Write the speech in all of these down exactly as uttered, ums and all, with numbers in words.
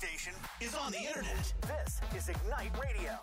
station is on the internet. This is Ignite Radio.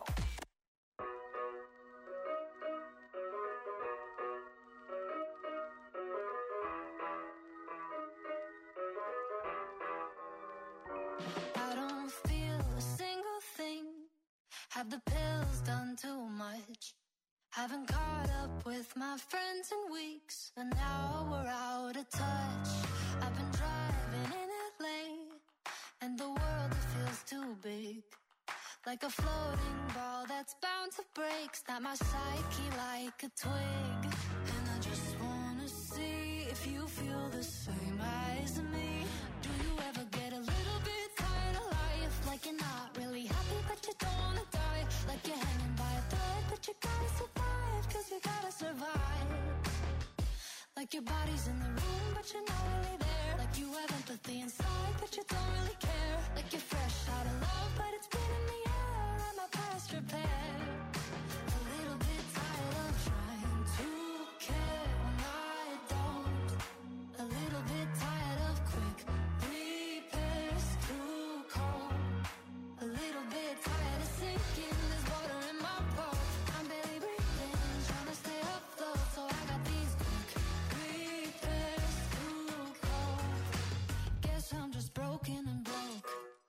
I don't feel a single thing. Have the pills done too much? Haven't caught up with my friends in weeks, and now we're out of touch. I've been driving in L A, and the world, it feels too big. Like a floating ball that's bound to break. Snap my psyche like a twig. And I just wanna see if you feel the same as me. Do you ever get a little bit tired of life? Like you're not really happy, but you don't wanna die. Like you're hanging by a thread, but you gotta survive, cause you gotta survive. Like your body's in the room, but you're not really there. Like you have empathy inside, but you don't really care. Like you're fresh out of love, but it's been in the air. I'm a past repair. A little bit tired of trying to care when I don't. A little bit tired of quick repairs, too cold. A little bit tired of sinking, there's water in my boat. I'm barely breathing, trying to stay afloat. So I got these quick repairs, too cold. Guess I'm just broken and broke.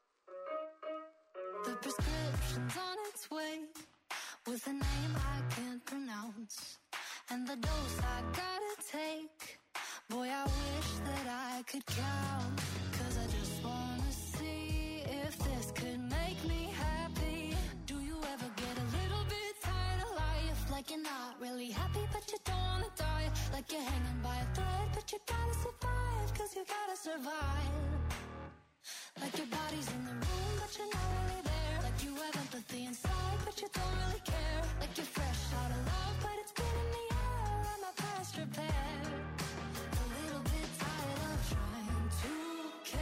The prescription's on its way, with a name I can't pronounce, and the dose I gotta take. Boy, I wish that I could count, cause I just wanna see if this could make me happy. Do you ever get a little bit tired of life? Like you're not really happy, but you don't wanna die. Like you're hanging by a thread, but you gotta survive, cause you gotta survive. Like your body's in the room, but you're not really there. Like you have empathy inside, but you don't really care. Like you're fresh out of love, but it's been in the air. I'm a past repair. A little bit tired of trying to care.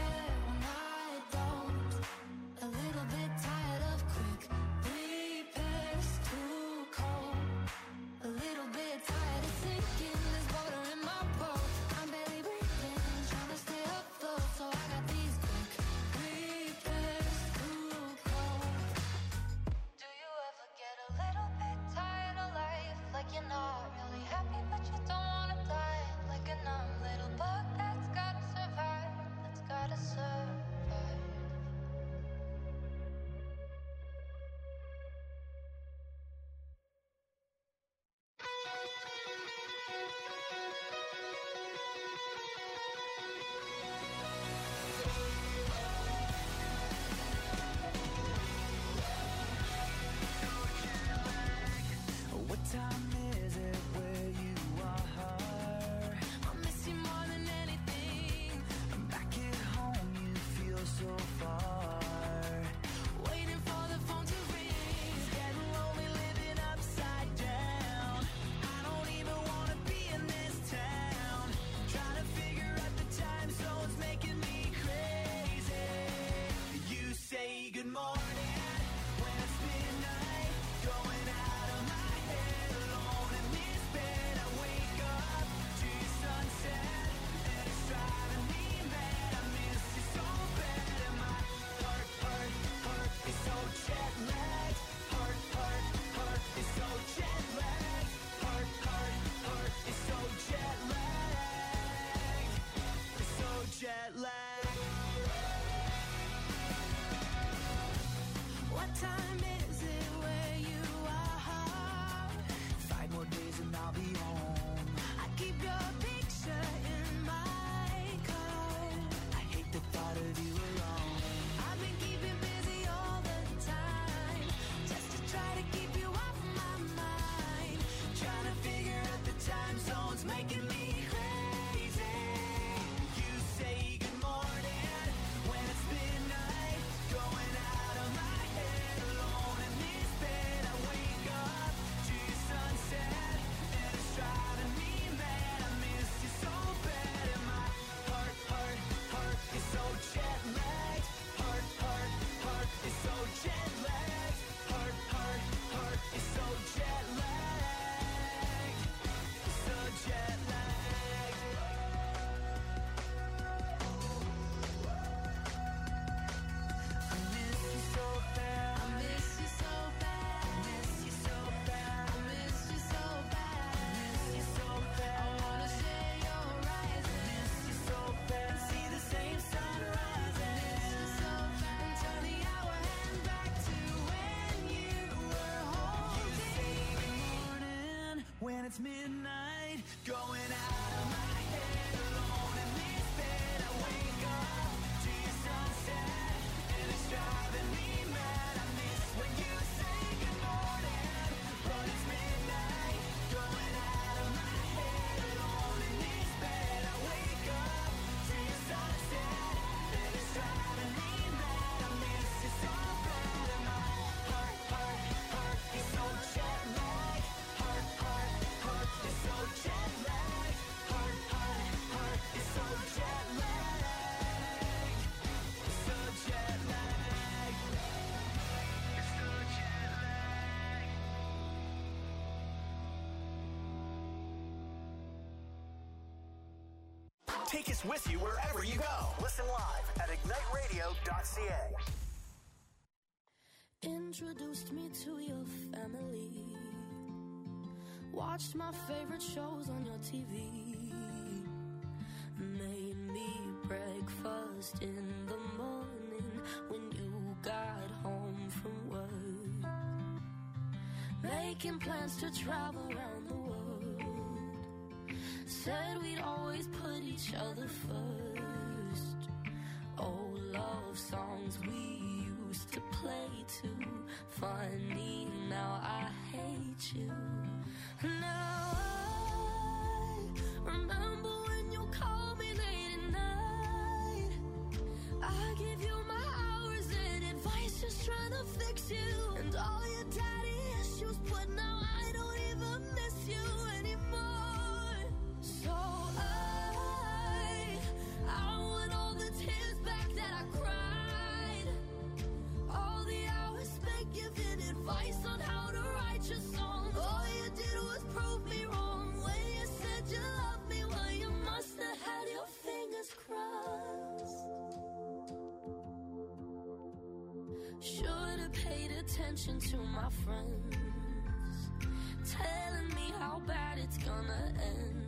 it's midnight, going out of my head, alone in this bed. I wake up to your sunset, and it's driving me mad. I miss when you say good morning, but it's midnight, going out of my head, alone in this bed. I wake up to your sunset, and it's driving me mad. I miss you so bad, and my heart, heart, heart is so jet lagged. Heart, heart, heart is so jet lagged. Heart, heart, heart is so jet lagged. It's so jet lagged. It's so jet lagged. Take us with you wherever you go. Listen live at ignite radio dot c a. Introduced me to your family. Watched my favorite shows on your T V. Made me breakfast in the morning when you got home from work. Making plans to travel around the world. Said we'd always put each other first. Old love songs we used to play too. Funny, now I hate you. Now I remember when you called me late at night. I give you my hours and advice, just trying to fix you. And all your daddy issues, but now I don't even miss you anymore. So I, I want all the tears back that I cried. All the hours spent giving advice on how to write your songs. All you did was prove me wrong when you said you loved me. Well, you must have had your fingers crossed. Should have paid attention to my friends, telling me how bad it's gonna end.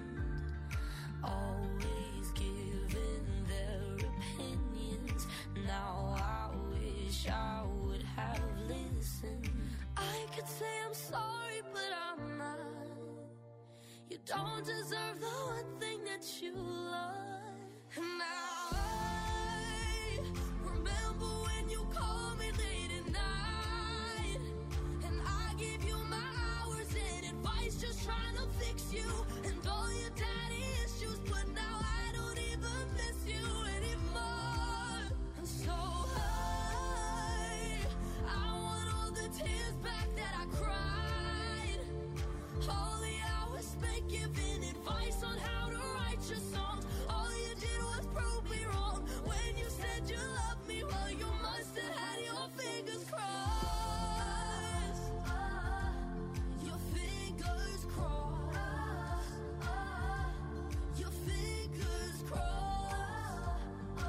Always giving their opinions. Now I wish I would have listened. I could say I'm sorry, but I'm not. You don't deserve the one thing that you love. And now I remember when you called me late at night. And I gave you my hours and advice, just trying to fix you. And all your daddy issues, but now I don't even miss you anymore. And so I, I want all the tears back that I cried. All the hours spent giving advice on how to write your songs. All you did was prove me wrong when you said you loved me. Well, you must have had your fingers crossed. Your fingers crossed. Your fingers crossed.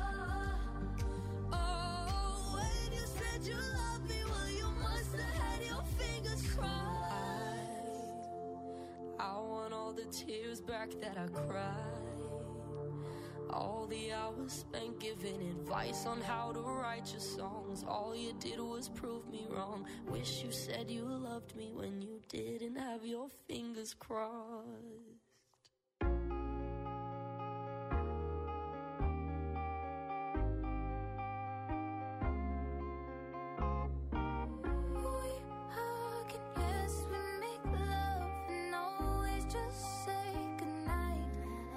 Oh, when you said you loved me, well, you must have had your fingers crossed. I want all the tears back that I cried. All the hours spent giving advice on how to write your songs. All you did was prove me wrong. Wish you said you loved me when you didn't have your fingers crossed. We hug and yes, we make love and always just say goodnight.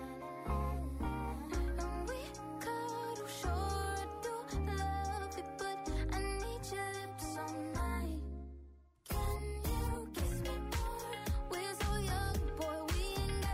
And we cuddle, sure I do love it, but I need your lips all night. Can you kiss me more? We're so young, boy, we ain't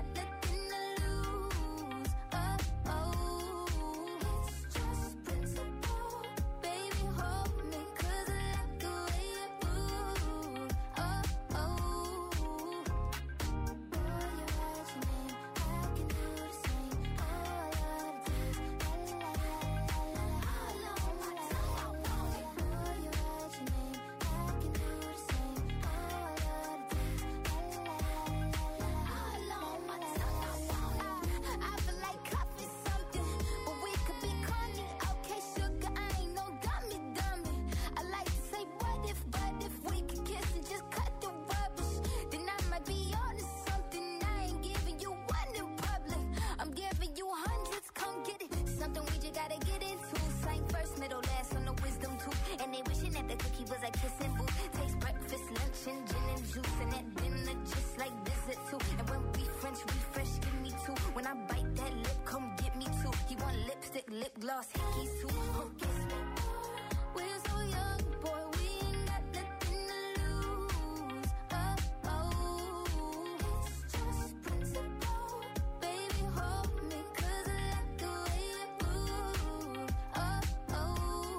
gloss, hickey soup. Oh, guess what? We're so young, boy, we ain't got nothing to lose. Oh, oh, it's just principle. Baby, hold me, 'cause I like the way you move. Oh, oh,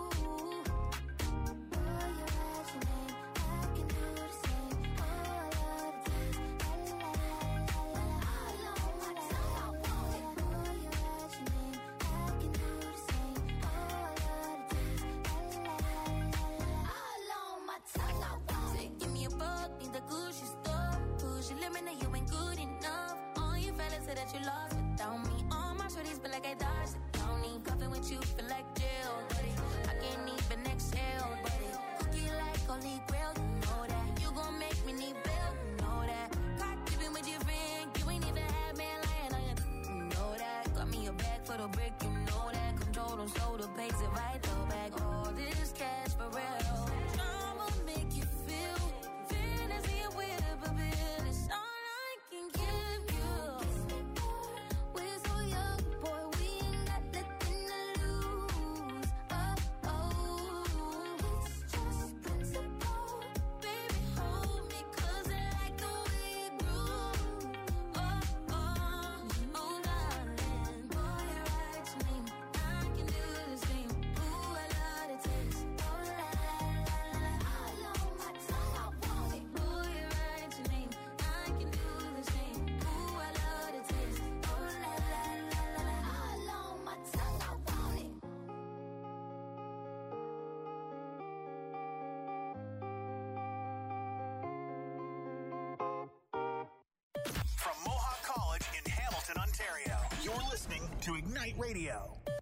boy, you write your name, I can do the same. Oh, I love the taste. La la la la la la. All on my tongue, I want it. Boy, you write your name, I can do the same. Oh, I love the taste. La la la la la. All on my tongue, I want it. Say, give me a fuck, need the Gucci stuff. Push your limit, now you ain't good enough. All you fellas say that you lost without me. All my shorties feel like I dodged the county. Cuffing with you feel like jail, buddy. I can't even exhale, buddy. Cookie like holy grail, you know that. You gon' make me need bail, you know that. Got keeping with your friend, you ain't even had man lying on you, you know that. Got me a bag for the brick, you know that. Control them, slow the pace, it right the back. All this cash for real. I'ma make you feel fantasy with a bill. It's all I can give you. We're so young, boy, we ain't got nothing to lose. Oh, oh, it's just principle. Baby, hold me, 'cause I like the way you groove. Oh, oh, oh, darling. Boy, you write your name, I can do the same. Ooh, I love the taste. Oh, la, la, la, la, la. All on my tongue, I want it. Boy, you write your name, I can do the same. Ooh, I love the taste. Oh, la, la, la, la, la. All on my tongue, I want it. From Mohawk College in Hamilton, Ontario, you're listening to Ignite Radio.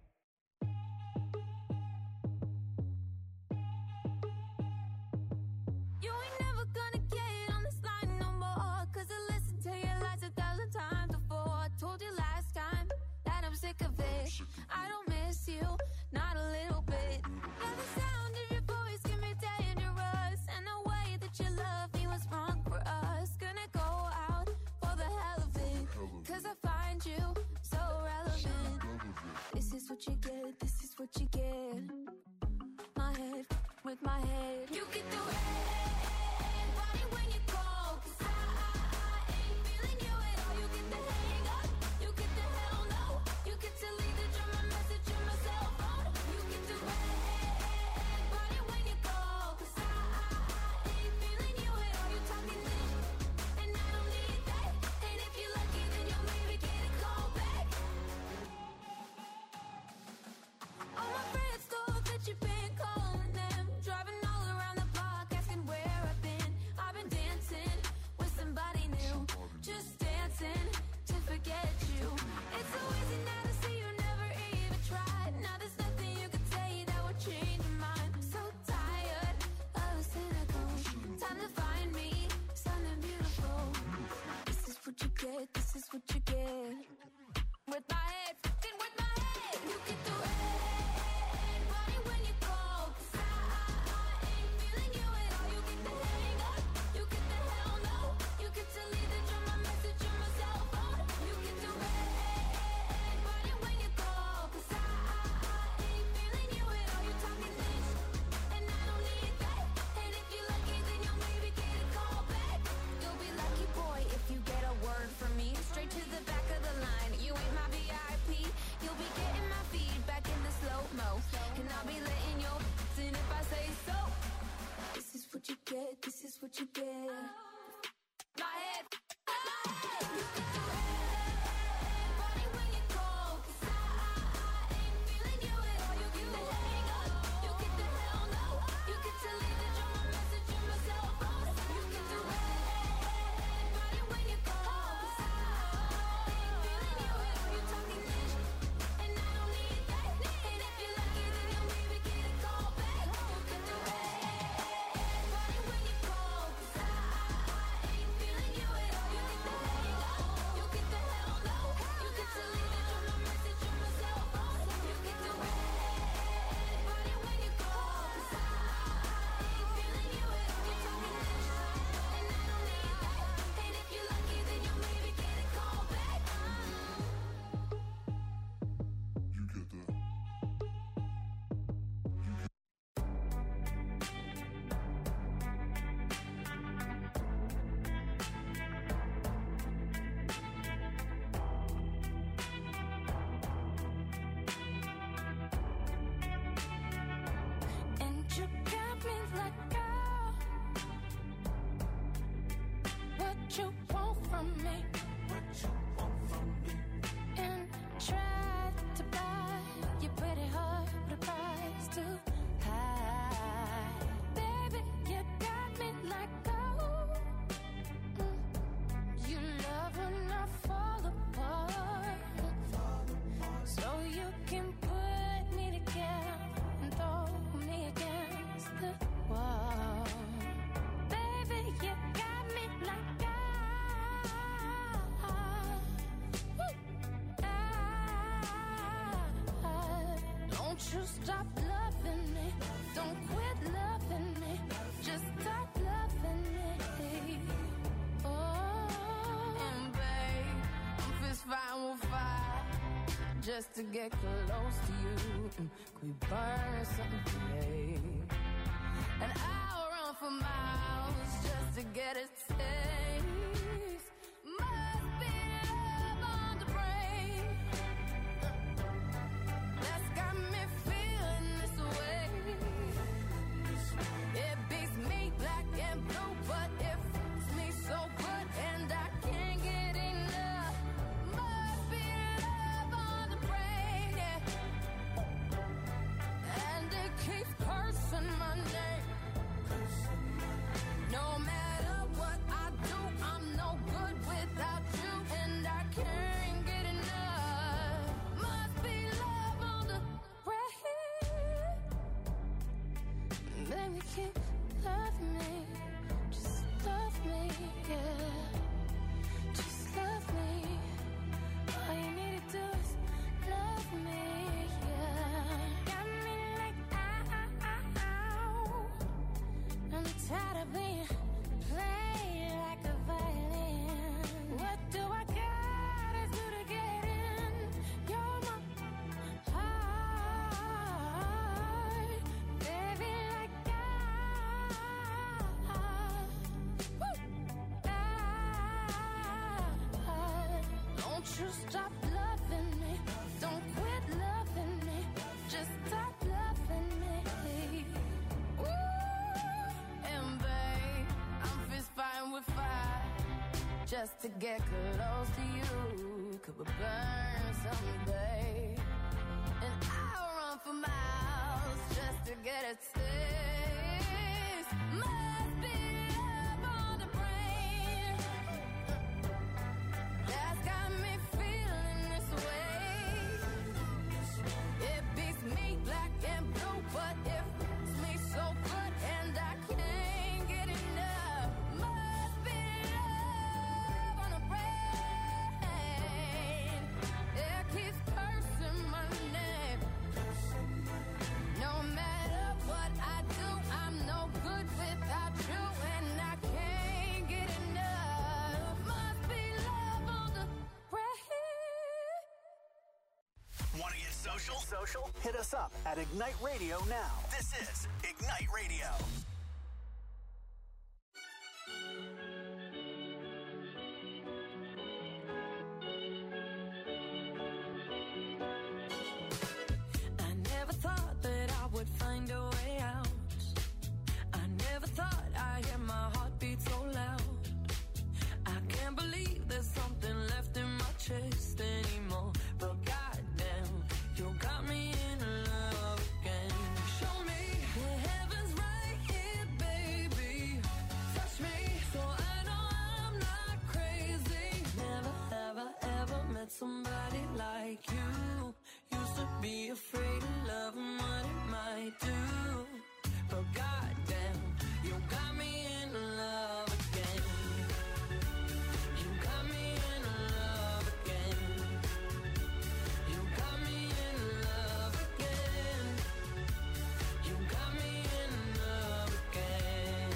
You ain't never gonna get on this line no more. 'Cause I listened to your lies a thousand times before. I told you last time that I'm sick of it. I don't miss you, not a little bit. Yeah, the sound of your voice can be dangerous. And the way that you love me was wrong for us. Gonna go out for the hell of it. 'Cause I find you so relevant. This is what you get, this is what you get. My head with my head. You get the red body when you call. 'Cause I, I, I ain't feeling you at all. You get the hang up, you get the hell no. You get to leave the drama message on my cell phone. You get the red body when you call. 'Cause I, I, I ain't feeling you at all. You talking this, and I don't need that. And if you're lucky, then you'll maybe get a call back. All my friends thought that you've been calling them, driving all around the block, asking where I've been. I've been dancing with somebody new, just dancing to forget you. It's so easy now to see you never even tried. Now there's nothing you can say that would change your mind. I'm so tired of the cynical. Time to find me something beautiful. This is what you get, this is what you get. With my head, fucking with my head. You get the red body when you call. 'Cause I, I, I ain't feeling you at all. You get the hang up, you get the hell no. You get to leave the drama message on my cell phone. You get the red body when you call. 'Cause I, I, I ain't feeling you at all. You talking this, and I don't need that. And if you're lucky, then you'll maybe get a call back. You'll be lucky, boy, if you get a word from me. Straight to the back of the line. You ain't my V I P. You'll be getting my feedback in the slow-mo. And I'll be letting your in if I say so. This is what you get, this is what you get. My head, my head. You get the red body when you call. 'Cause I, I, I ain't feeling you at all. You get the hang up, you get the hell no. You get to leave the drama message on my cell phone. You get the red body when you call. 'Cause I, I ain't feeling you at all. You talking this, and I don't need that. And if you're lucky, then you'll maybe get a call back. You get the red body when you call. 'Cause I, I, just to get close to you. Could we burn something today? And I'll run for miles just to get a taste. Must be love on the brain that's got me feeling this way. It beats me black and blue, but it fits me so good, and I can't get enough. Must be love on the brain, yeah. And it keeps cursing my name. No matter what I do, I'm no good without you, and I can't get enough. Must be love on the brain. Baby, keep loving me, just love me, yeah. Just love me. All you need to do is love me, yeah. Got me like ow. I'm tired of being played like a violin. What do I gotta do to get in? You're my heart, baby, like I. Woo! I. Don't you stop loving me. Don't quit loving me. Just stop loving me. Ooh, and babe, I'm fist fighting with fire just to get close to you. Could we burn someday? And I'll run for miles just to get a taste. Must be love on the brain that's got me feeling this way. It beats me black and blue, but it fits me so good, and I can't get enough. Must be love on the brain. It keeps cursing my name. No matter what I do, I'm no good without you, and I can't get enough. Must be love on the brain. Want to get social? Social? Hit us up at Ignite Radio now. This is Ignite Radio. I never thought that I would find a way out. I never thought I'd hear my heartbeat so loud. I can't believe there's something left in my chest anymore. But goddamn, you got me in love again. Show me the heavens right here, baby. Touch me so I know I'm not crazy. Never have I ever met somebody like you. Used to be afraid of love and what it might do. But goddamn, you got me in love again. You got me in love again. You got me in love again. You got me in love again,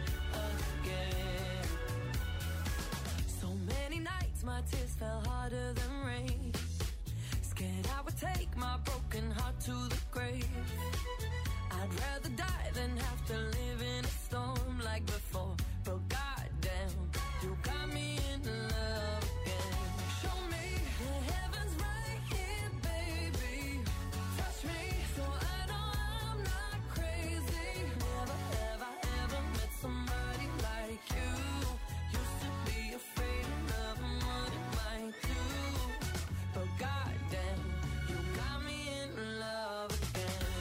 again. So many nights my tears fell harder than rain. Scared I would take my broken heart to the grave. I'd rather die than have to live in a storm like before. But goddamn, you got me in love again. Show me the heavens right here, baby. Touch me so I know I'm not crazy. Never have I ever met somebody like you. Used to be afraid of love and what it might do. But goddamn, you got me in love again.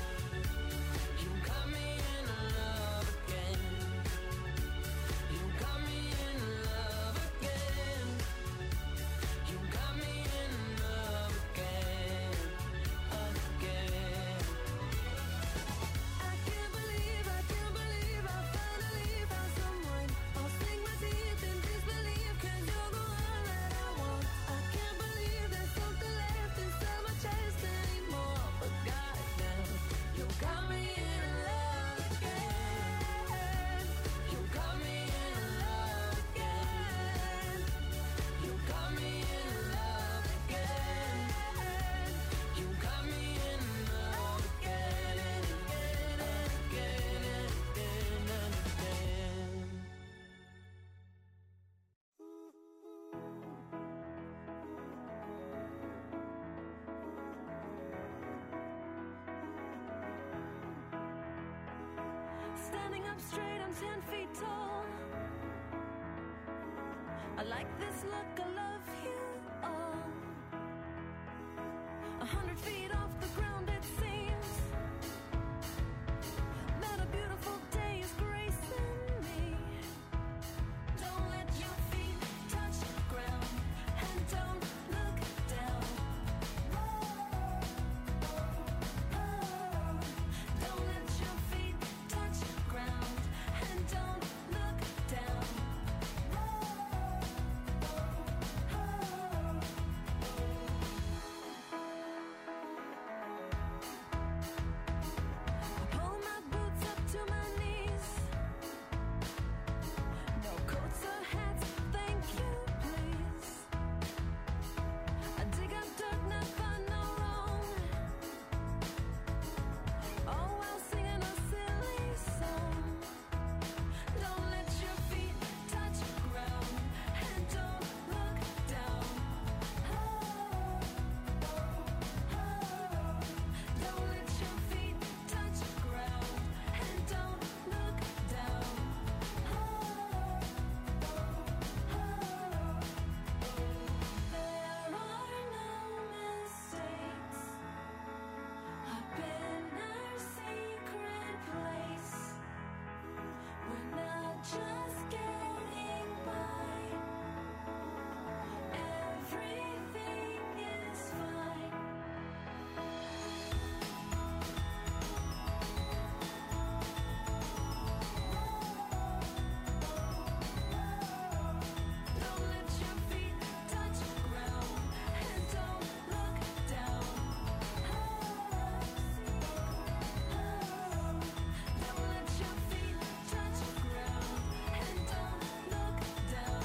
You got me in love again. You got me in love again. You got me in love again, again. I can't believe, I can't believe I finally found someone. I'll sink my teeth in disbelief, 'cause you're the one that I want. I can't believe there's something left inside my chest anymore. But goddamn, you got me in love again. You got me in love again. You got me in love again. up straight, I'm ten feet tall. I like this look, I love you all. A hundred feet off the ground it seems, that a beautiful day is gracing me. Don't let your feet touch ground, and don't look down. Don't let your feet touch ground, and don't look down. Pull my boots up to my knees. No coats or hats, thank you, please. I dig up dirt, not find no wrong. All while singing a silly song. Don't let your feet touch ground, and don't look down. Don't let your feet touch ground, and don't look down. There are no mistakes. I've been our secret place. We're not just getting by. Everything is fine. Don't let your feet touch ground, and don't look down. Don't let your feet touch ground, and don't look down.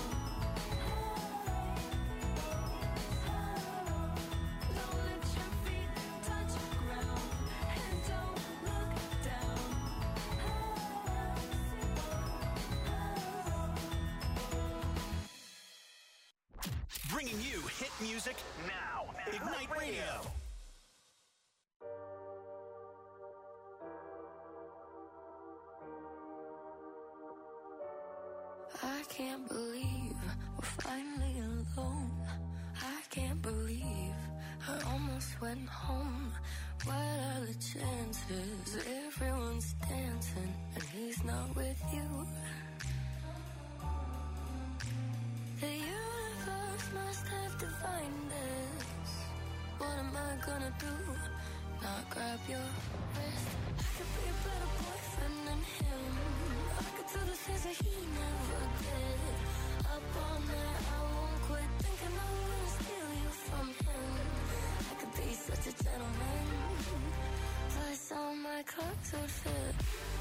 Don't let your feet touch ground, and don't look down. Bringing you hit music now. Ignite Radio. I can't believe we're finally alone. I can't believe I almost went home. What are the chances? Everyone's dancing and he's not with you. The universe must have divined this. What am I gonna do? Not grab your wrist. I could be a better boyfriend than him. I could do the things that he never did. Up all night, I won't quit thinking I'm gonna steal you from him. I could be such a gentleman. Plus all my clothes would fit.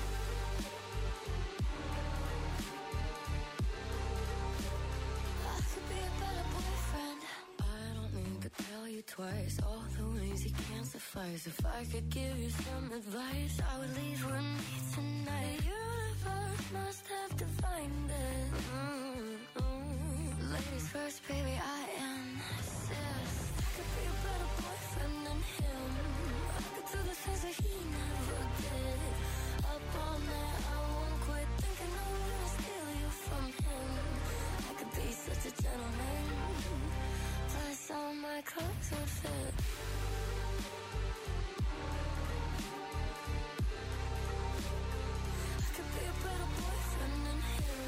I could be a better boyfriend. I don't need to tell you twice all the ways you can't suffice. If I could give you some advice, I would leave with me tonight. The universe must have divined it. Mm-hmm. Ladies first, baby, I insist. I could be a better boyfriend than him. I could do the things that he never did. Up all night, I won't quit thinking I'm gonna steal you from him. I could be such a gentleman. Plus all my clothes would fit. I could be a better boyfriend than him.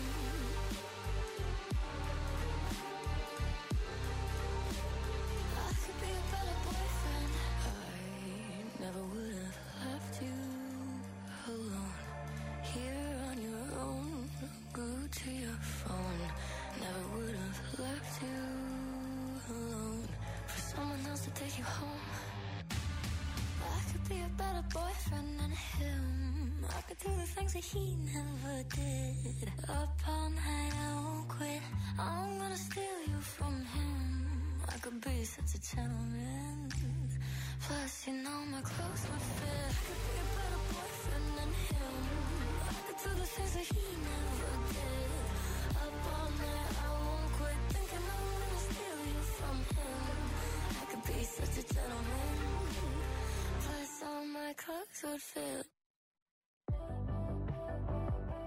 I could be a better boyfriend. I never would have left you alone. Here on your own, glued to your phone. Never would have left you alone for someone else to take you home. I could be a better boyfriend than him. I could do the things that he never did. Up all night, I won't quit. I'm gonna steal you from him. I could be such a gentleman. Plus, you know my clothes would fit. I could be a better boyfriend than him. I could do the things that he never did. Up all night, I won't quit thinking I'm gonna steal you from him. I could be such a gentleman. Plus, all my clothes would fit.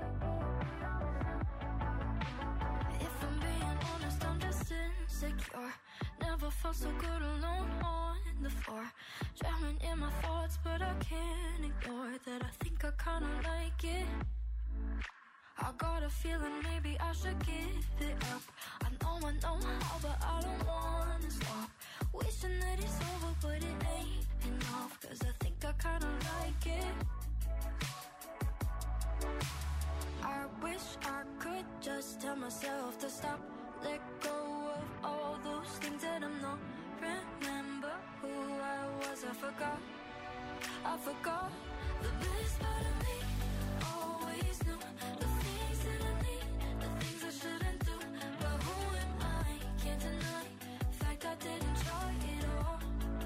insecure. Never felt so good alone on the floor. Drowning in my thoughts, but I can't ignore that I think I kinda like it. I got a feeling maybe I should give it up. I know I know how, but I don't wanna stop. Wishing that it's over, but it ain't enough. Cause I think I kinda like it. I wish I could just tell myself to stop. Let go of all those things that I'm not. Remember who I was, I forgot. I forgot. The best part of me always knew the things that I need, the things I shouldn't do. But who am I? Can't deny the fact I didn't try it all.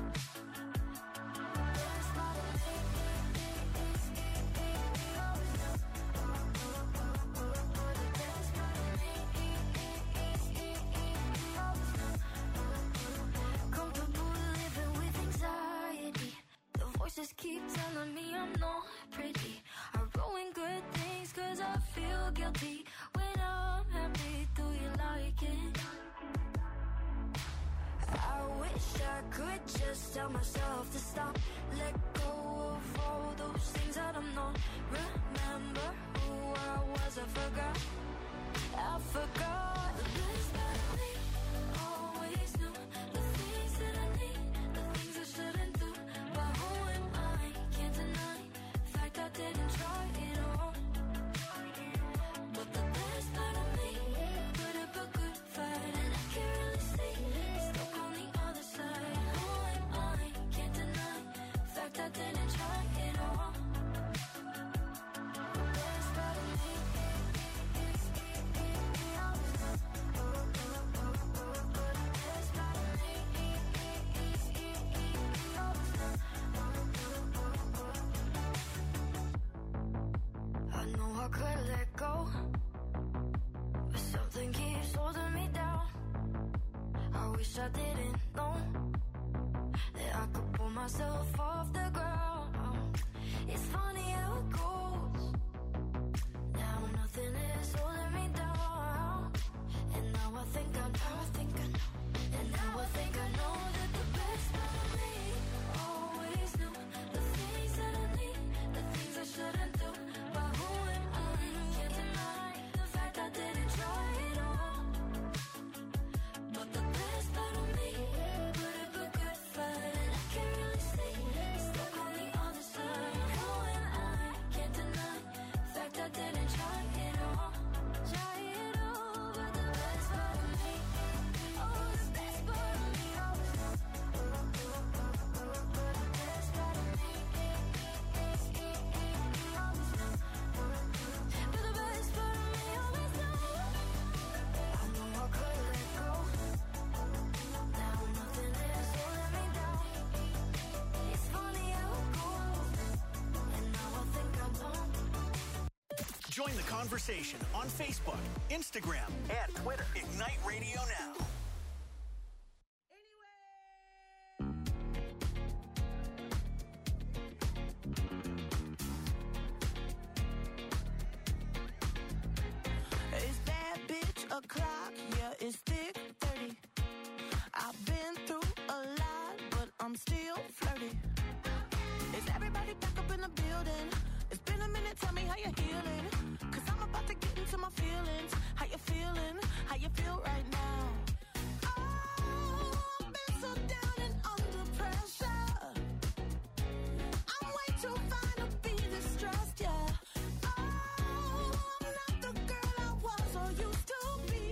The best part of me is we always know. The best part of me is we always know. Comfortable living with anxiety. The voices keep telling me I'm not pretty. I ruin good things cause I feel guilty. When I'm happy, do you like it? I wish I could just tell myself to stop. Let go of all those things that I'm not. Remember who I was, I forgot. I forgot. The best part of me always knew the things that I need, the things I shouldn't do. But who am I? Can't deny the fact I didn't try it all. But the best part of me put up a good fight, and I can't really see it's stuck on the other side. Who am I? Can't deny the fact I didn't try it all. The best part of me is we always know. The best part of me is we always know. I know I could let go, but something keeps holding me down. I wish I didn't know that I could pull myself off the ground. It's funny how it goes. Now nothing is holding me down. And now I think I know, I think I know. And now I think I know that the best part of me always knew the things that I need, the things I shouldn't do. But who am I? Can't deny the fact I didn't try it all. But the best part of me put up a good fight, and I can't really see it's stuck on the other side. Who am I? Can't deny the fact I didn't try it all. Try it all, but the best part of me, oh, the best part of me always know. But the best part of me is we always know. But the best part of me always know. I know I could let go. Now nothing is holding me down. It's funny how it goes. And now I think I don't. Join the conversation on Facebook, Instagram, and Twitter. Ignite Radio Now. It's bad bitch o'clock, yeah, it's thick thirty. I've been through a lot, but I'm still flirty. Is everybody back up in the building? It's been a minute, tell me how you're healing. Cause I'm about to get into my feelings. How you feeling? How you feel right now? Oh, I've been so down and under pressure. I'm way too fine to be distressed, yeah. Oh, I'm not the girl I was or used to be.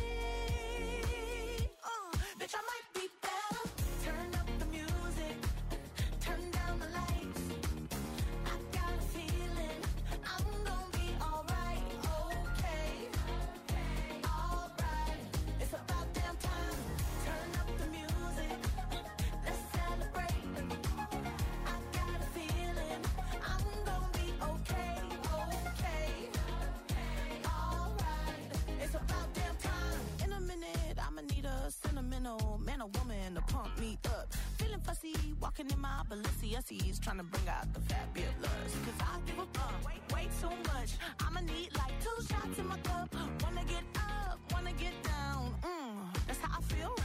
Uh, bitch, I might be better. Turn up the music, turn down the lights. I got a feeling I'm gonna be alright, okay, alright. It's about damn time. Turn up the music, let's celebrate. I got a feeling I'm gonna be okay, okay, alright. It's about damn time. In a minute, I'ma need a sentimental man or woman to pump me up. Feeling fussy, walking in my Balenciennes, trying to bring out the fabulous. Cause I give a fuck way, way too much. I'ma need like two shots in my cup. Wanna get up, wanna get down. Mm, that's how I feel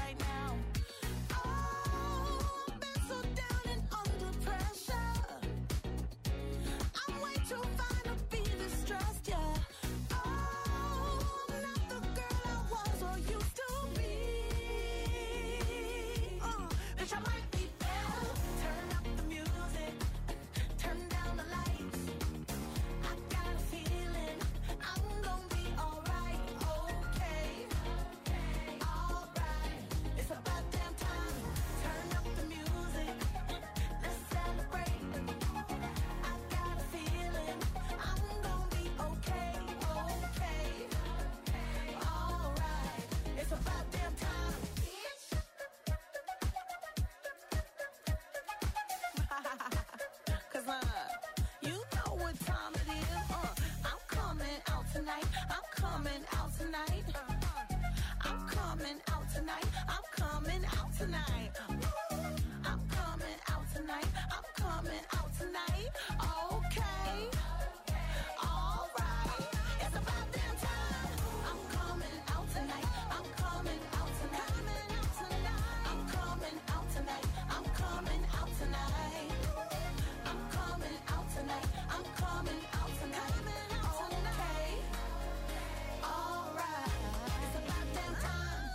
tonight. I'm coming out tonight. I'm coming out tonight. Okay. All right. It's about damn time. I'm coming out tonight. I'm coming out tonight. I'm coming out tonight. I'm coming out tonight. I'm coming out tonight. I'm coming out tonight. Okay. All right. It's about damn time.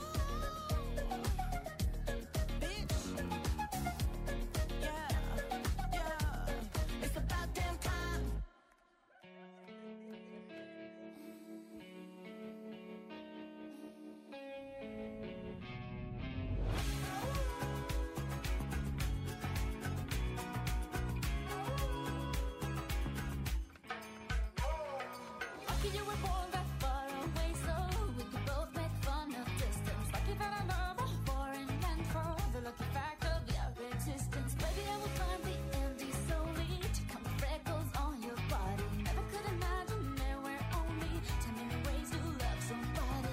Bitch. Yeah. Yeah. It's about damn time. Lucky you were born that far away, so we could both make fun of distance. Lucky that I love a foreign land for the lucky fact of your existence. Baby, I will climb the Andes slowly to count the freckles on your body. Never could imagine there were only ten million ways to love somebody.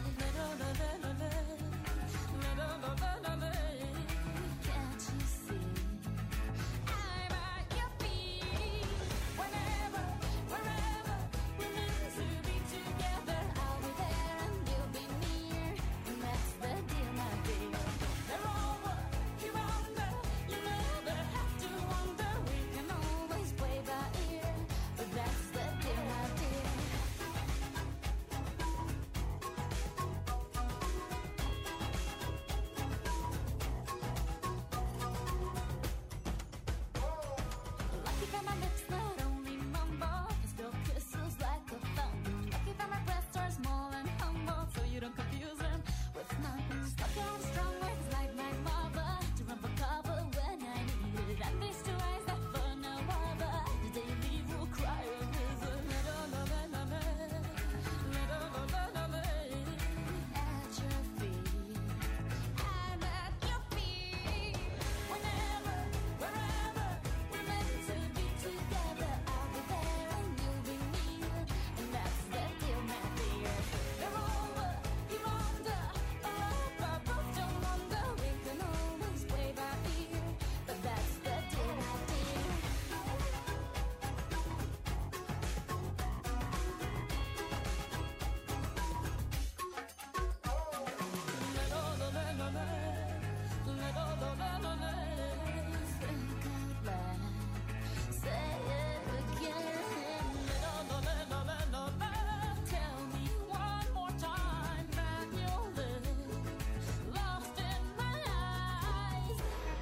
Can't you see? I'm at your feet. Whenever, wherever we're meant to be together, I'll be there and you'll be near. And that's the deal, my dear. They're over, you're under. You never have to wonder. We can always play by ear. But that's the deal, my dear. Lucky that my lips not only mumble, can spill kisses like a fountain. Lucky that my breasts are small and humble, so you don't confuse them with nothing. Lucky I'm strong words like my mother, to run for cover when I need it. And these two eyes that for no other, the day you leave will cry a river. At your feet, I'm at your feet. Whenever, wherever we're meant to be together, I'll be there and you'll be near. And that's the deal, my dear. They're over, you're under. Oh, I both don't wonder. We can always play by ear. But that's the deal, my dear. Think out loud, say it again. Tell me one more time that you'll live, lost in my eyes.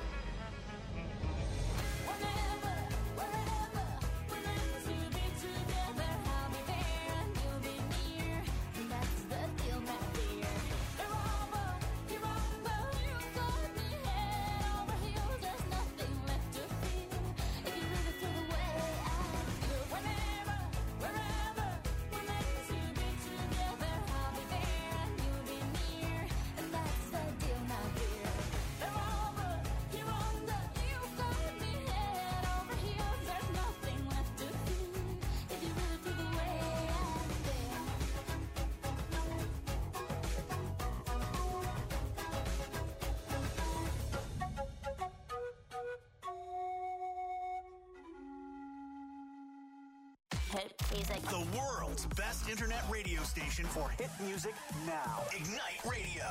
Whenever, wherever we're meant to be together, I'll be there and you'll be near. And that's the deal, my dear. They're over, you're under. You got me head over heels. There's nothing left to feel if you really feel the way I feel. Whenever, wherever we're meant to be together, I'll be there and you'll be near. And that's the deal, my dear. They're over, you're under. You got me head over heels. There's nothing left to feel if you really feel the way I feel. Hit music. The world's best internet radio station for hit music now. Ignite Radio.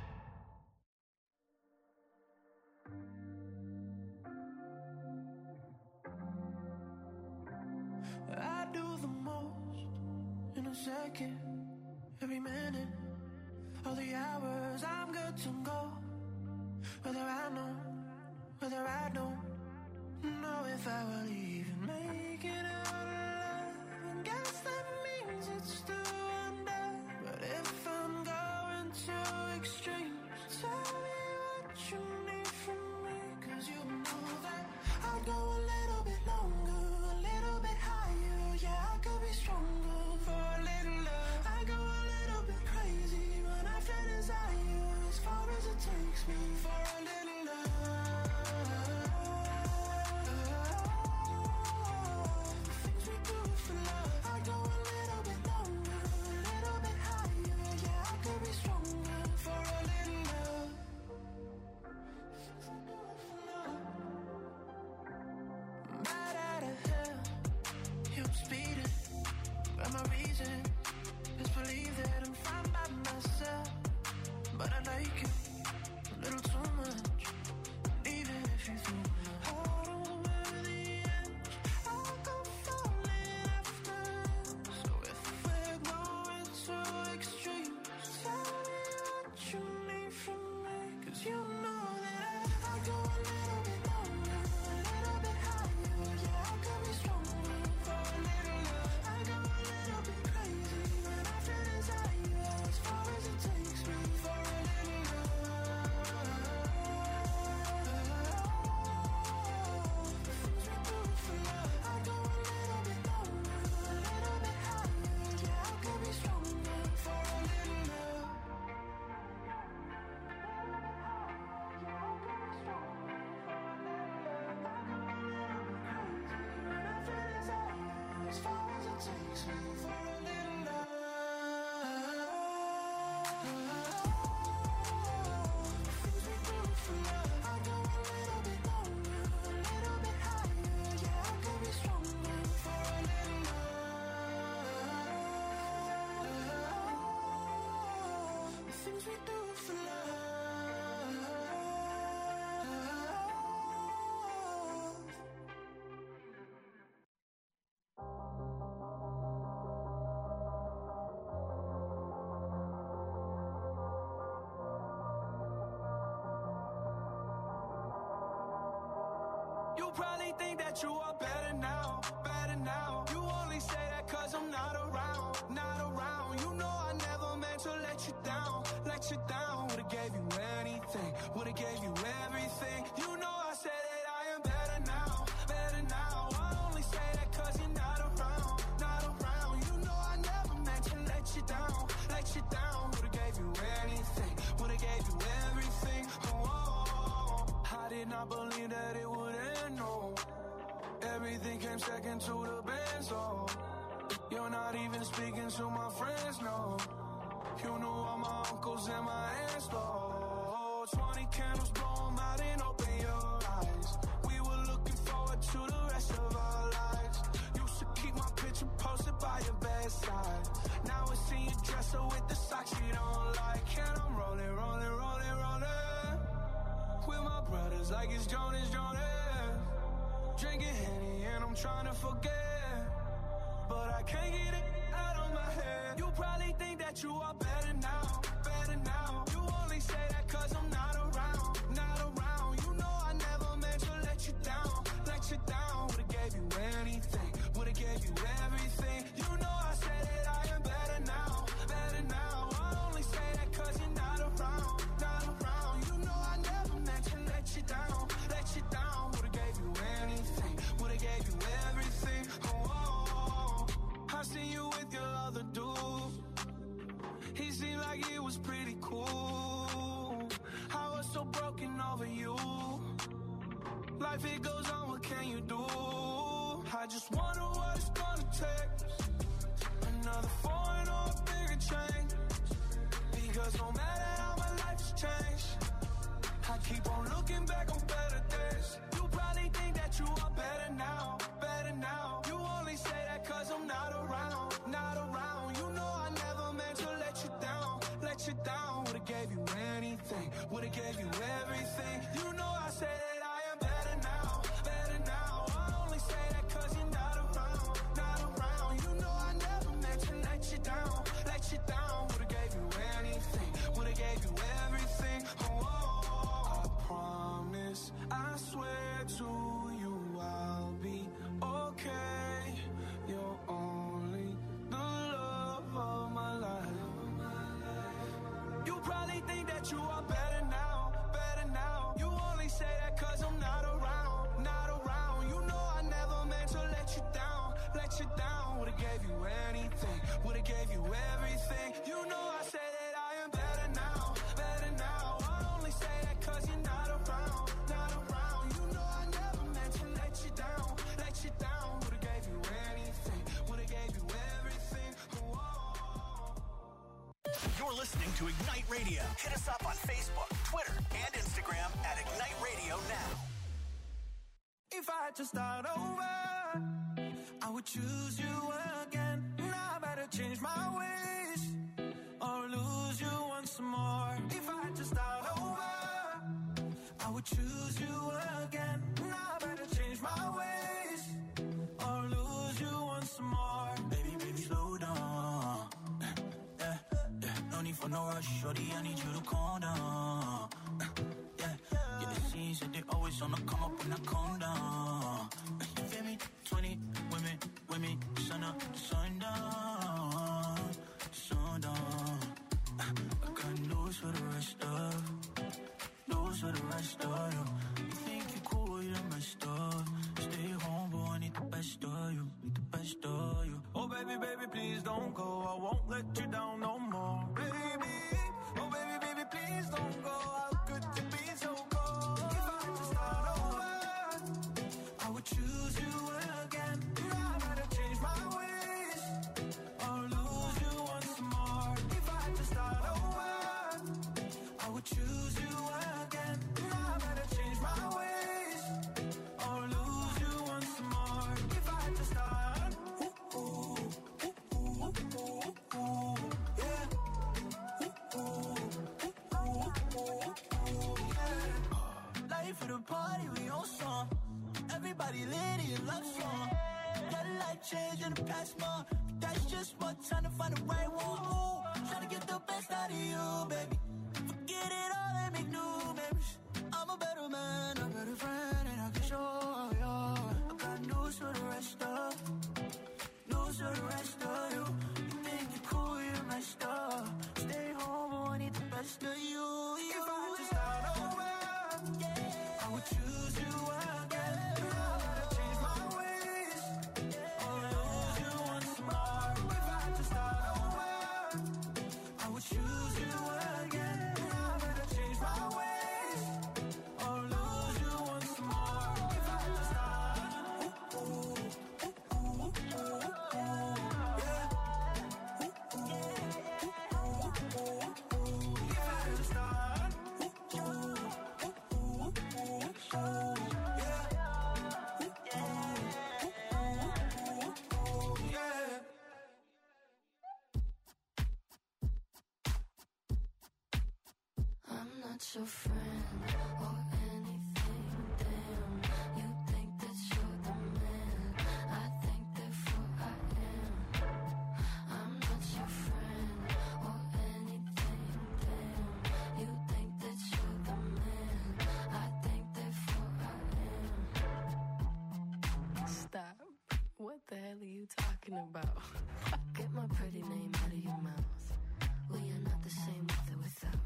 I do the most in a second, every minute, all the hours I'm good to go. Whether I know, whether I don't know if I will even make it out alive. And guess that means it's still under. But if I'm going to extremes, tell me what you need from me. Cause you know that I'd go a little bit longer, a little bit higher. Yeah, I could be stronger for a little love. I go a little bit crazy when I feel desire, as far as it takes me for a little love. Things we do for love. I go a little bit longer, a little bit higher. Yeah, I could be stronger for a little love. But my reason is believe that I'm fine by myself. But I like you a little too much. Even if you threw my heart over the edge, I'll go falling after. So if we're going too extreme, tell me what you need from me. Cause you know that I, I go a little bit longer, a little bit higher. Yeah, I could be stronger for a little love. I go a little bit crazy when I feel desire. As far as it takes me for a little love. The things we do for love. I go a little bit longer, a little bit higher. Yeah, I could be stronger for a little love. As far as it takes me for a little love. Things we do for love. I go a little bit longer, a little bit higher. Yeah, I could be stronger for a little love. The things we do for love. You probably think that you are better now, better now. You only say that cause I'm not around, not around. You know I never meant to let you down, let you down. Would've gave you anything, would've gave you everything. You know I said that I am better now, better now. I only say that cause you're not around, not around. You know I never meant to let you down, let you down. Would've gave you anything, would've gave you everything. Oh, I did not believe that it would end, no. Everything came second to the benzo. You're not even speaking to my friends, no. You knew all my uncles and my aunts, though. Twenty candles, blow 'em out and open your eyes. We were looking forward to the rest of our lives. Used to keep my picture posted by your bedside. Now it's in your dresser with the socks you don't like. And I'm rolling, rolling, rolling, rolling with my brothers like it's Jonas, Jonas. Drinking Henny and I'm trying to forget, but I can't get it out of my head. You probably think that you are better now, better now. You only say that cause I'm not around, not around. You know I never meant to let you down, let you down. Would've gave you anything, would've gave you everything. You know I said that I am better now, better now. I only say that cause you're not around, not around. You know I never meant to let you down, let you down. Would've gave you anything, would've gave you everything. Oh, oh, oh. I seen you with your other dude. He seemed like it was pretty cool. I was so broken over you. Life it goes on, what can you do? I just wonder what it's gonna take. Another foreign or a bigger change. Because no matter how my life's changed, I keep on looking back on better days. You probably think that you are better now, better now. You only say that cause I'm not around, not around. You know I never meant to let you down, let you down. Would've gave you anything, would've gave you everything. You know I said that I am better now, better now. I only say that cause you're not around, not around. You know I never meant to let you down, let you down. Would've gave you anything, would've gave you everything. Oh, oh, oh. I promise, I swear to you I'll be okay. You're only the love of my life. You probably think that you are better now, better now. You only say that cause I'm not around, not around. You know I never meant to let you down, let you down. Would've gave you anything, would've gave you everything. You know I say that I am better now, better now. I only say that cause you're not around, not around. You know I never meant to let you down, let you down. Would've gave you anything, would've gave you everything. Whoa. You're listening to Ignite Radio. Hit us up on Facebook, Twitter, and Instagram at Ignite Radio Now. If I had to start over, I would choose you again. Nah, would choose you again. I better change my ways or lose you once more. Baby, baby, slow down. Yeah, yeah, no need for no rush, shorty, I need you to calm down. Yeah, yeah, it seems that they always on the come up when I calm down. You feel me? Twenty women, women, sun up, sun down, sundown. I got news for the rest of, news for the rest of you. You think you cool, you done messed up. Stay home, boy, I need the best of you, need the best of you. Oh baby, baby, please don't go, I won't let you down no more. Baby, oh baby, baby, please don't go. How could you be so cold? If I just start over, I would choose you again. I better change my ways or lose you once more. If I just start over, I would choose you again. I better change my ways or lose you once more. If I just start, ooh, ooh, ooh, ooh, ooh, ooh, yeah. Ooh, ooh, ooh, ooh, ooh, yeah. Life of the party, we on song. Everybody lit in love song. Got a life change in the past month. That's just what time to find the right one. Ooh, trying to get the best out of you, baby. Forget it all and make new memories. I'm a better man, a better friend, and I can show you. I got news for the rest of, news for the rest of you. You think you're cool, you're messed up. Stay home, but I need the best of you. If I just start over, I would choose you again. I better change my ways or lose you once more. If I just start over, I would choose you again. I better change my ways or lose you once more. If I just start, ooh, ooh, ooh, ooh, ooh, yeah. Ooh, ooh, ooh, ooh, ooh, if I just start, ooh, ooh, ooh, ooh, ooh, yeah. I'm not your friend or anything, damn. You think that you're the man, I think therefore I am. I'm not your friend or anything, damn. You think that you're the man, I think therefore I am. Stop. What the hell are you talking about? Get my pretty name out of your mouth. We are not the same with or without.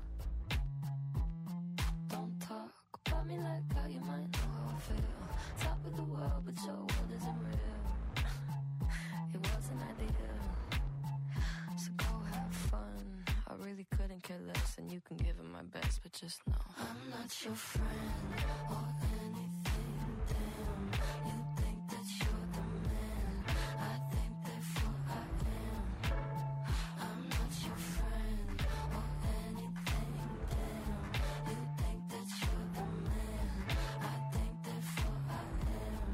Don't talk about me like how you might know how I feel. Top of the world, but your world isn't real. It wasn't ideal. So go have fun. I really couldn't care less, and you can give it my best, but just know I'm not your friend or anything, damn. You think that you're the man, I think therefore I am. I'm not your friend or anything, damn. You think that you're the man, I think therefore I am.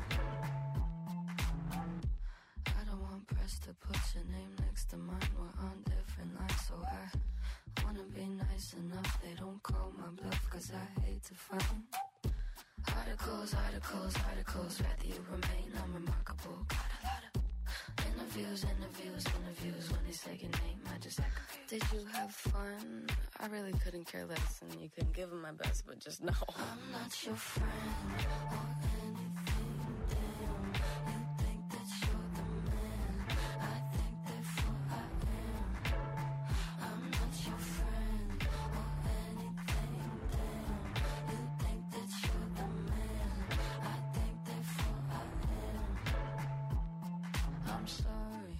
I don't want press to put your name next to mine. We're on different lines, so I wanna be nice enough. They don't call my bluff, cause I hate to find articles, articles, articles. Rather you remain unremarkable. Got a lot of interviews, interviews, interviews. When they say your name, I just act confused. Did you have fun? I really couldn't care less, and you couldn't give them my best, but just know I'm not your friend or anything, damn. You think that you're the man, I think therefore I am. I'm not your friend or anything, damn. You think that you're the man, I think therefore I am. I'm sorry.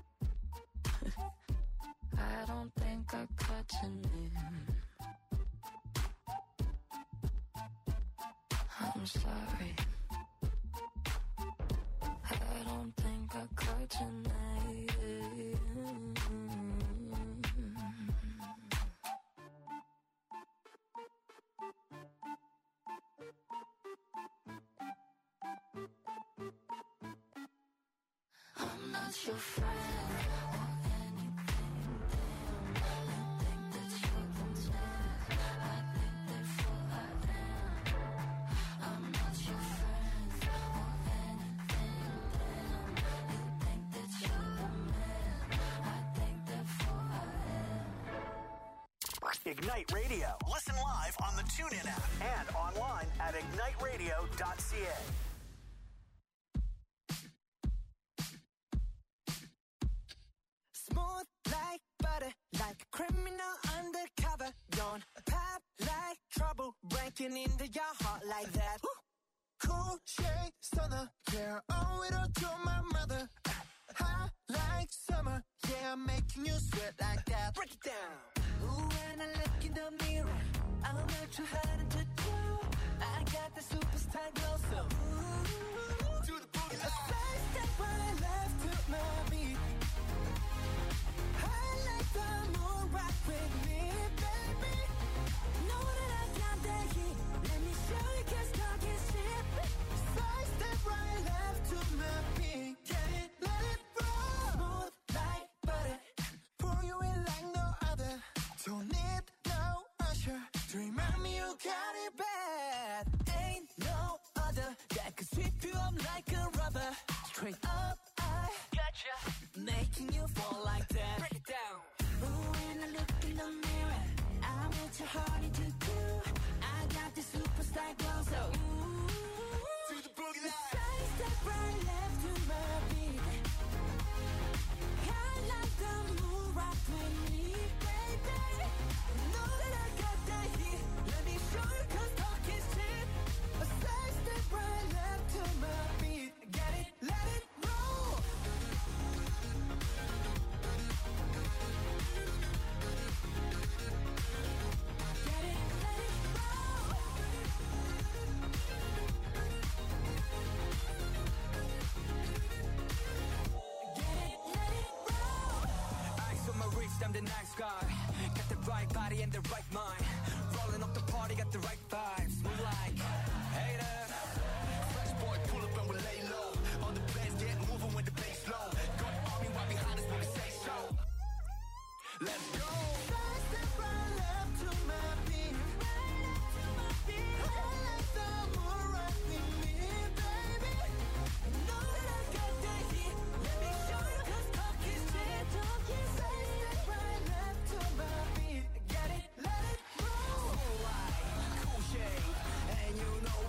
I don't think I cut your name. I'm sorry. I don't think I caught your name. I'm not your friend or anything, damn. You think that you're the man, I think therefore I am. Ignite Radio. Listen live on the TuneIn app and online at ignite radio dot c a. Smooth like butter, like a criminal undercover. Don't pop like trouble, breaking into your heart like that. Woo. Cool shade stunner, yeah, owe it all to my mother. Hot like summer, yeah, I'm making you sweat like that. Break it down. Ooh, when I look in the mirror, I'm not too hard to do. I got the superstar glow, so ooh, to the boogie line. A side step right left to my beat. I like the moon rock with me, baby. Know that I got that heat. Let me show you, 'cause talk is cheap. Side step right left to my beat. Get it, let it roll. Smooth like butter, pour you in like no other. Don't need no usher to remind me you got it bad. Ain't no other that could sweep you up like a rubber. Straight up, I gotcha, making you fall like that. Break it down. Ooh, when I look in the mirror, I'm at your heart into two. I got the superstar glow, so ooh, to the boogie line. Side step right left to my beat. I like the moon rock with me, baby. Know that I got that heat. Let me show you, 'cause talk is cheap. A side step right left to my beat. Get it, let it roll. Get it, let it roll. Get it, let it roll. Eyes on my wrist, I'm the nice guy. Got the right body and the right mind. Rolling up the party, got the right vibes. Move like haters. Fresh boy, pull up and we lay low. All the players get moving with the bass low. Got the army right behind us when we say so. Let's go. Side step right left to my beat. I like the moon rock with me, baby. Know that I got that heat. Let me show you, 'cause talk is cheap. Side step right left to my beat. Get it, let it roll. Cool light, cool shade, and you know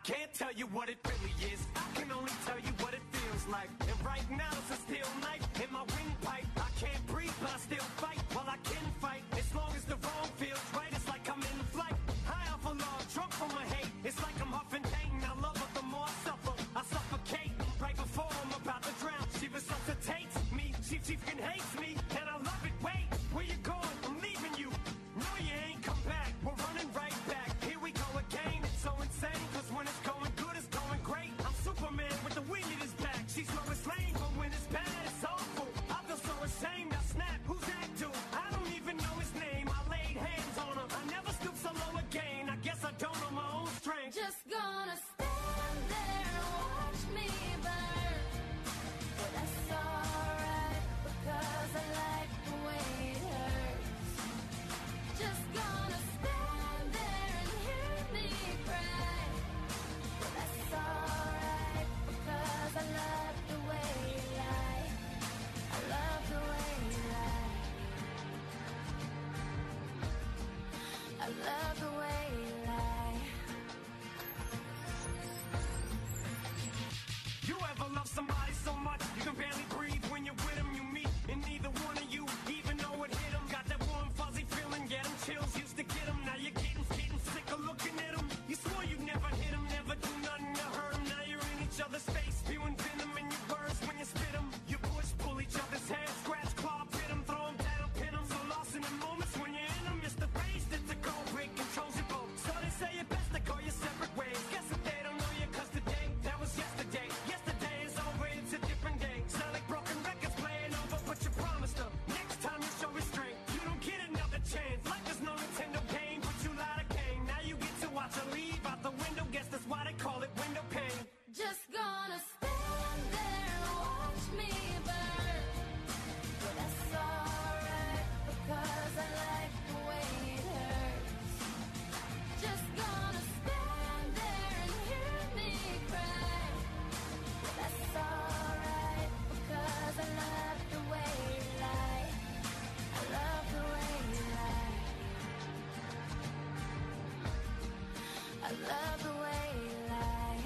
can't tell you what it really is. I can only tell you what it feels like. And right now it's a still night in my windpipe. I can't breathe, but I still fight. Well, I can fight as long as the wrong feels right. It's like I'm in flight, high off of love, drunk from my hate. It's like I'm huffing pain. I love her, the more I suffer, I suffocate. Right before I'm about to drown, she resuscitates me. She, she fucking hates me, and I love it. Wait, where you going? I'm leaving you. No, you ain't come back. We're running right back. Here we go again. It's so insane, cause when it's going good, it's going great. I'm Superman with the wind in his back. She's Lois Lane, but when it's bad, it's awful. I feel so ashamed. I snap. Who's that dude? I don't even know his name. I laid hands on him. I never stoop so low again. I guess I don't know my own strength. Just gonna stand there and watch me burn. But that's alright, because I like the way it hurts. Just gonna stand there and hear me cry. But that's alright, because I love the way you lie. I love the way you lie. I love the way you lie. You ever love somebody so much you can barely breathe when you're with them? You meet, and neither one of you even know it hit them. Got that warm fuzzy feeling, get them chills, used to get them. Now you're getting, getting sick of looking at them. You swore you'd never hit them, never do nothing to hurt them. Now you're in each other's face, spewing venom in your words when you spit them. You push, pull each other's hair, scratch, claw, pit them, throw them down, pin them. So lost in the moments when you're in them, it's the face that's a cold break, controls your boat. So they say it best to go your separate ways. Guess that they don't know you, cause today, that was yesterday. Yesterday is over, it's a different day. Sound like broken records playing over, but you promised them next time you show restraint, you don't get another chance. Like there's no Nintendo game, but you lied again. Now you get to watch her leave out the window. Guess that's why they call it window pane. Just gonna stand there and watch me burn. But that's alright, because I like the way it hurts. Just gonna stand there and hear me cry. But that's alright, because I love the way you lie. I love the way you lie. I love the way you lie.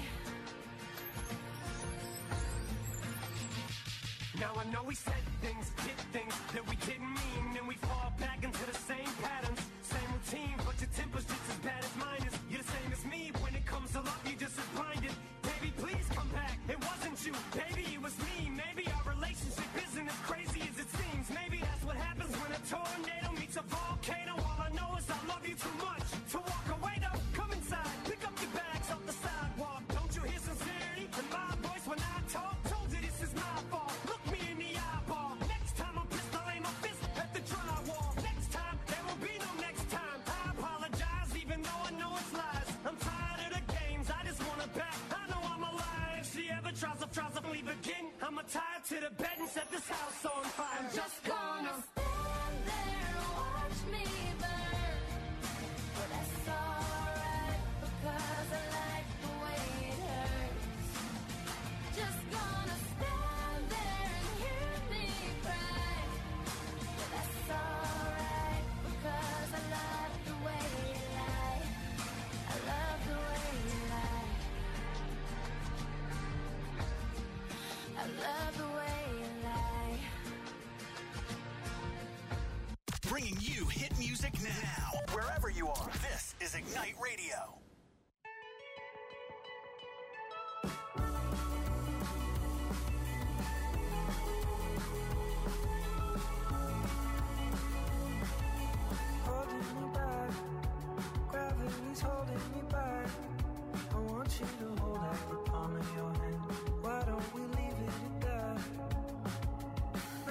Now I know we said things, did things that we didn't mean, and we fall back into the same patterns, same routine, but your temper's just as bad as mine is. You're the same as me, when it comes to love, you're just as blinded. Baby, please come back, it wasn't you, baby, it was me. Maybe our relationship isn't as crazy as it seems. Maybe that's what happens when a tornado meets a volcano. All I know is I love you too much to walk away though. Come inside, pick up your bags off the sidewalk. Don't you hear sincerity in my voice when I talk? Told you this is my fault. Look me in the eyeball. Next time I'm pissed, I'll aim my fist at the drywall. Next time, there will be no next time. I apologize, even though I know it's lies. I'm tired of the games, I just want her back. I know I'm alive. If she ever tries to, tries to leave again, I'ma tie her to the bed and set this house on fire. I'm just gonna stand there and watch me burn. But that's alright, because I like the way it hurts. Just gonna stand there and hear me cry. But that's alright, because I love the way you lie. I love the way you lie. I love the way you lie. Bringing you hit music now. Wherever you are, this is Ignite Radio.